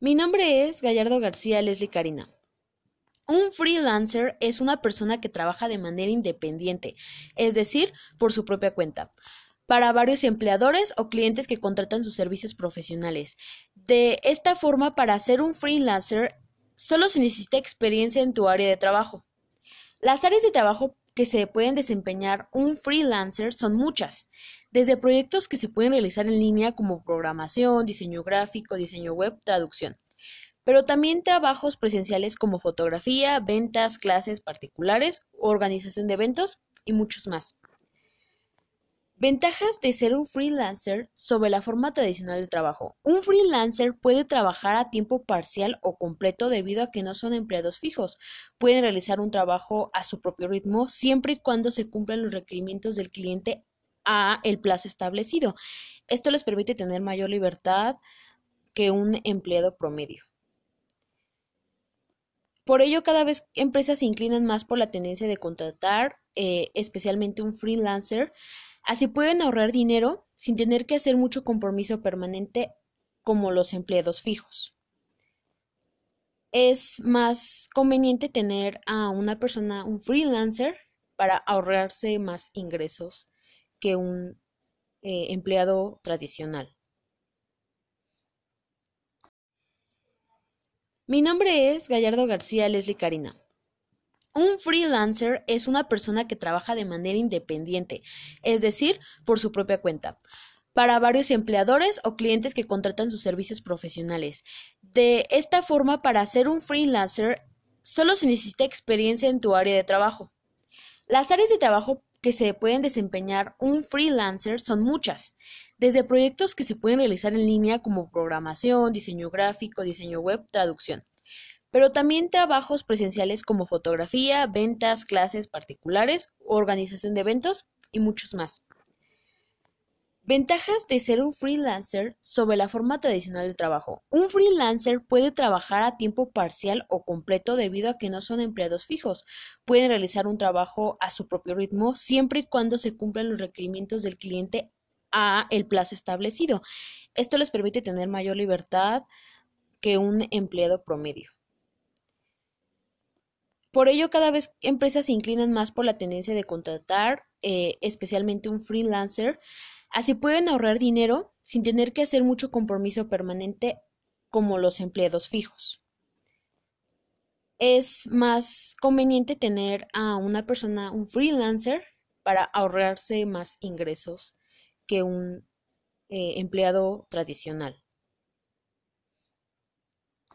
Mi nombre es Gallardo García Leslie Karina. Un freelancer es una persona que trabaja de manera independiente, es decir, por su propia cuenta, para varios empleadores o clientes que contratan sus servicios profesionales. De esta forma, para ser un freelancer, solo se necesita experiencia en tu área de trabajo. Las áreas de trabajo que se pueden desempeñar un freelancer son muchas, desde proyectos que se pueden realizar en línea como programación, diseño gráfico, diseño web, traducción, pero también trabajos presenciales como fotografía, ventas, clases particulares, organización de eventos y muchos más. Ventajas de ser un freelancer sobre la forma tradicional de trabajo. Un freelancer puede trabajar a tiempo parcial o completo debido a que no son empleados fijos. Pueden realizar un trabajo a su propio ritmo siempre y cuando se cumplan los requerimientos del cliente a el plazo establecido. Esto les permite tener mayor libertad que un empleado promedio. Por ello, cada vez empresas se inclinan más por la tendencia de contratar, especialmente un freelancer. Así pueden ahorrar dinero sin tener que hacer mucho compromiso permanente como los empleados fijos. Es más conveniente tener a una persona, un freelancer, para ahorrarse más ingresos que un empleado tradicional. Mi nombre es Gallardo García Leslie Karina. Un freelancer es una persona que trabaja de manera independiente, es decir, por su propia cuenta, para varios empleadores o clientes que contratan sus servicios profesionales. De esta forma, para ser un freelancer, solo se necesita experiencia en tu área de trabajo. Las áreas de trabajo que se pueden desempeñar un freelancer son muchas, desde proyectos que se pueden realizar en línea como programación, diseño gráfico, diseño web, traducción, pero también trabajos presenciales como fotografía, ventas, clases particulares, organización de eventos y muchos más. Ventajas de ser un freelancer sobre la forma tradicional de trabajo. Un freelancer puede trabajar a tiempo parcial o completo debido a que no son empleados fijos. Pueden realizar un trabajo a su propio ritmo siempre y cuando se cumplan los requerimientos del cliente a el plazo establecido. Esto les permite tener mayor libertad que un empleado promedio. Por ello, cada vez empresas se inclinan más por la tendencia de contratar, especialmente un freelancer. Así pueden ahorrar dinero sin tener que hacer mucho compromiso permanente como los empleados fijos. Es más conveniente tener a una persona, un freelancer, para ahorrarse más ingresos que un empleado tradicional.